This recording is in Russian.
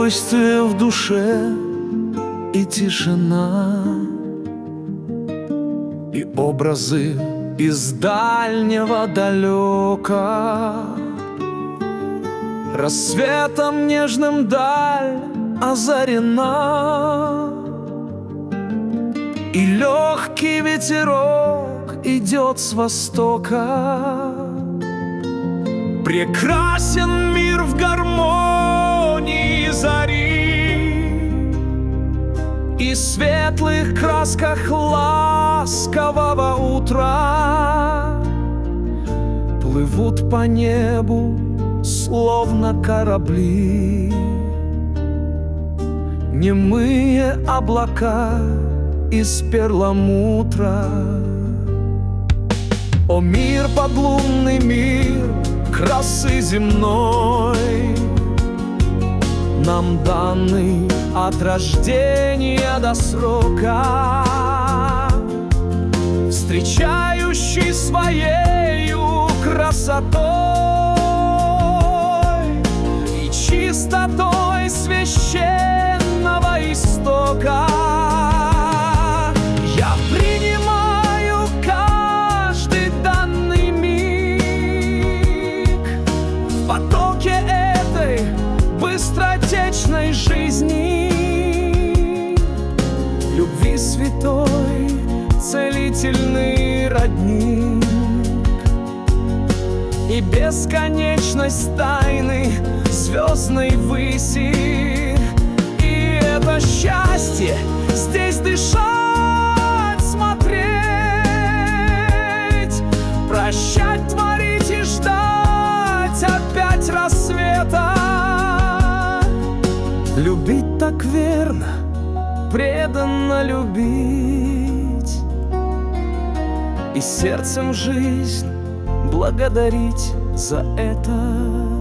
спокойствие в душе и тишина, и образы из дальнего далека. Рассветом нежным даль озарена, и легкий ветерок идет с востока. Прекрасен мир в гармонии зари и светлых красках ласкового утра. Плывут по небу, словно корабли, немые облака из перламутра. О, мир, подлунный мир красы земной, нам данный от рождения до срока, встречающий своею красотой и чистотой священного истока. Я принимаю каждый данный миг в потоке этой быстротечной жизни, любви святой, целительный родник и бесконечность тайны звездной выси. И это счастье здесь дышать, смотреть, прощать, творить и ждать опять рассвета. Любить так верно, преданно любить и сердцем жизнь благодарить за это.